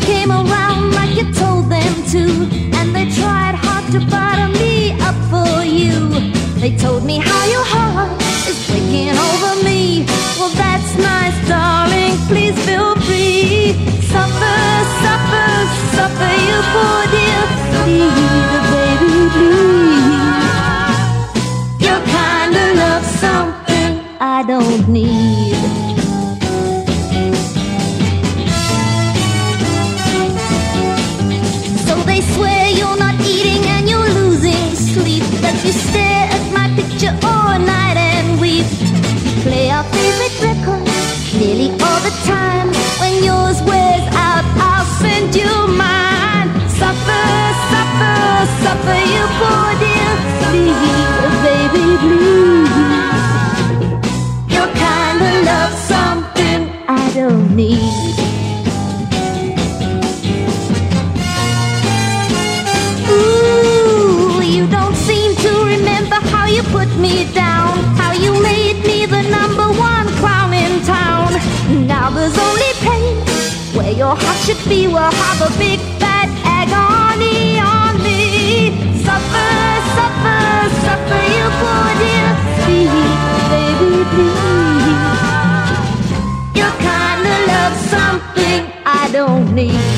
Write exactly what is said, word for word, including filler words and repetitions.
came around like you told them to, and they tried hard to butter me up for you. They told me how your heart is breaking over me. Well, that's nice, darling, please feel free. Suffer, suffer, suffer, you poor dear. Please, baby, please. Your kind of love, something I don't need. So they swear you're not eating and you're losing sleep, that you stare at my picture all night and weep. You play our favorite record nearly all the time. When yours wears out, I'll send you mine. Suffer, suffer, suffer, you poor dear. Please, baby, please. Your kind of love, something I don't need. Ooh, you don't seem to remember how you put me down, how you made me the number one clown in town. Now there's only pain where your heart should be. Will have a big fat agony on me. Suffer, suffer, suffer, you poor dear. Please, baby, please. Your kind of love, something I don't need.